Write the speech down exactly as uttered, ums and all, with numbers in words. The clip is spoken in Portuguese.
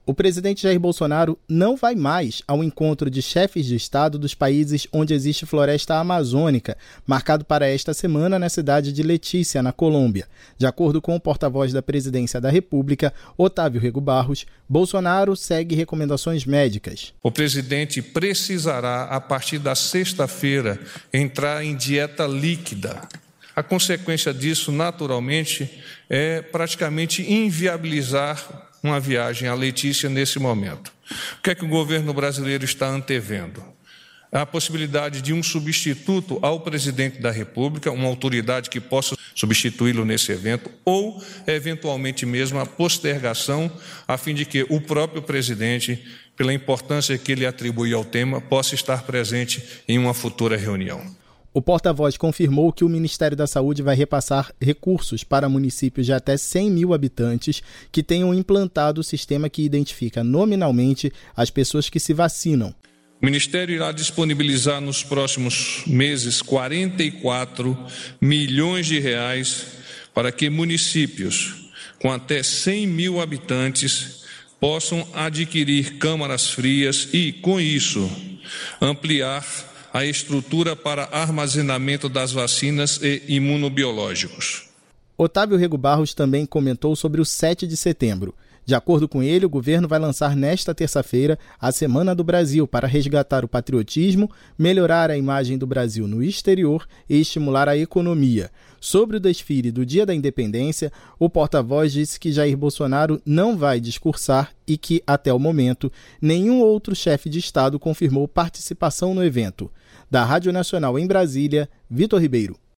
O presidente Jair Bolsonaro não vai mais ao encontro de chefes de Estado dos países onde existe floresta amazônica, marcado para esta semana na cidade de Letícia, na Colômbia. De acordo com o porta-voz da Presidência da República, Otávio Rego Barros, Bolsonaro segue recomendações médicas. O presidente precisará, a partir da sexta-feira, entrar em dieta líquida. A consequência disso, naturalmente, é praticamente inviabilizar uma viagem à Letícia nesse momento. O que é que o governo brasileiro está antevendo? A possibilidade de um substituto ao presidente da República, uma autoridade que possa substituí-lo nesse evento, ou, eventualmente mesmo, a postergação, a fim de que o próprio presidente, pela importância que ele atribui ao tema, possa estar presente em uma futura reunião. O porta-voz confirmou que o Ministério da Saúde vai repassar recursos para municípios de até cem mil habitantes que tenham implantado o sistema que identifica nominalmente as pessoas que se vacinam. O Ministério irá disponibilizar nos próximos meses quarenta e quatro milhões de reais para que municípios com até cem mil habitantes possam adquirir câmaras frias e, com isso, ampliar a estrutura para armazenamento das vacinas e imunobiológicos. Otávio Rego Barros também comentou sobre o sete de setembro. De acordo com ele, o governo vai lançar nesta terça-feira a Semana do Brasil para resgatar o patriotismo, melhorar a imagem do Brasil no exterior e estimular a economia. Sobre o desfile do Dia da Independência, o porta-voz disse que Jair Bolsonaro não vai discursar e que, até o momento, nenhum outro chefe de Estado confirmou participação no evento. Da Rádio Nacional em Brasília, Vitor Ribeiro.